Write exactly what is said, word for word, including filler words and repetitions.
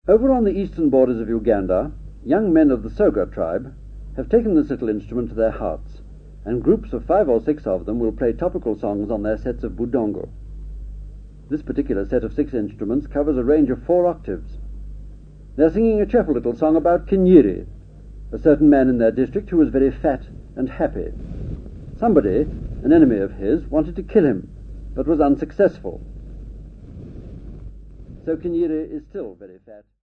Over on the eastern borders of Uganda, young men of the Soga tribe have taken this little instrument to their hearts, and groups of five or six of them will play topical songs on their sets of budongo. This particular set of six instruments covers a range of four octaves. They're singing a cheerful little song about Kinyiri, a certain man in their district who was very fat and happy. Somebody, an enemy of his, wanted to kill him, but was unsuccessful. So Kinyiri is still very fat.